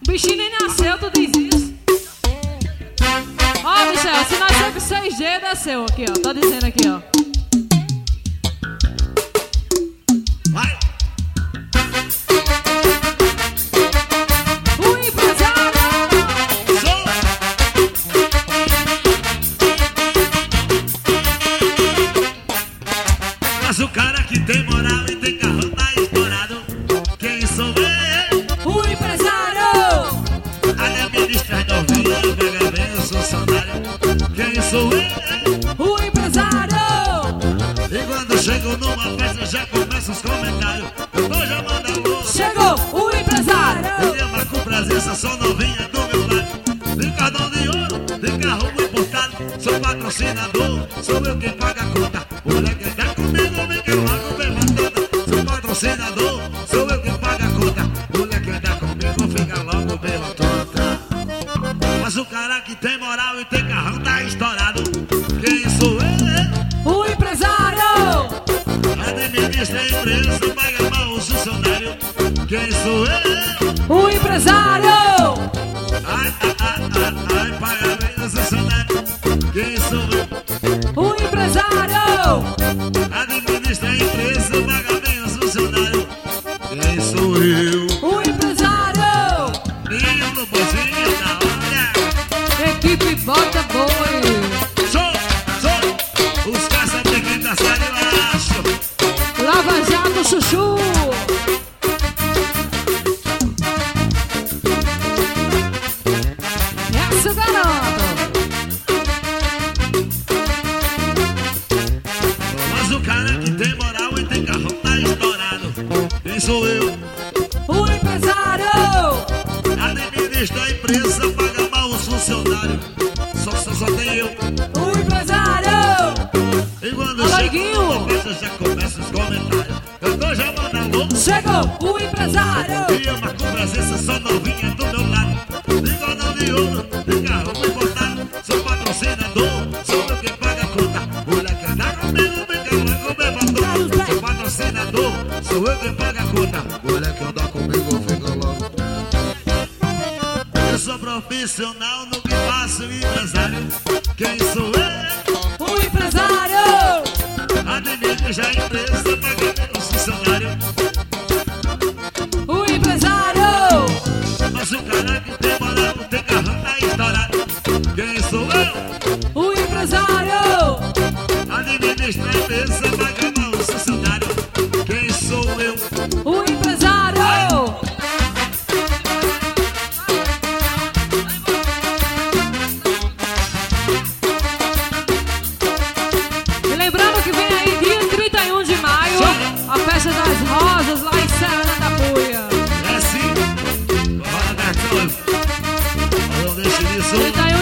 bichinho nem nasceu, tu diz isso. Ó, Michel, se nasceu com 6G, nasceu aqui, ó. Tá dizendo aqui, ó. Vai! O empresário! Mas o cara que tem moral e tem carro tá estourado. Quem sou eu? O empresário! Administra novinha, pega bem o funcionário. Quem sou eu? O empresário! E quando chego numa festa já começam os comentários. Eu tô já mandando. Chegou o empresário! Ele ama com presença, sou novinha do meu lado. De cordão de ouro, de carro importado. Sou patrocinador, sou eu quem paga a conta. Mulher que tá comigo, vem que eu logo beba toda. Sou patrocinador, sou eu quem paga a conta. Mulher que tá comigo, fica logo beba toda. Mas o cara que tem moral e tem carrão tá estourado. Quem sou eu? O empresário! Administra a empresa, paga mal o funcionário. Quem sou eu? O empresário! Ai, paga bem o funcionário. Quem sou eu? O empresário! Administra a empresa, paga bem os funcionários. Quem sou eu? O empresário! Ninho no bozinho da hora. Equipe Bota Boi! Sou, os caça de quinta série eu acho. Lava Jato Chuchu! Essa garoto! Mas o cara que tem moral e tem carro tá estourado. Quem sou eu? O empresário! Administra a empresa, paga mal os funcionários. Só tem eu. O empresário! E quando Alô, chega Iguinho. numa festa já começa os comentários. Eu tô já mandando. Chegou o empresário! E ama com presença, só novinha do meu lado. De cordão de ouro, de carro importado. Sou patrocinador, sou eu quem paga a conta. Mulher que anda comigo, vem cá logo beba toda. Sou patrocinador, sou eu quem paga a conta. Mulher que anda comigo, fica logo. Eu sou profissional no que faço, empresário. Quem sou eu? O empresário! Administra a empresa, paga menos funcionário. O empresário! Mas o cara que tem moral, tem carro, tá estourado. Quem sou eu? O empresário! Administra a empresa, paga mal o funcionário. Quem sou eu? O empresário! E lembrando que vem aí dia 31 de maio a Festa das Rosas lá em Serra da Tapuia. É sim. Bora, Bertão. Não deixe disso. 31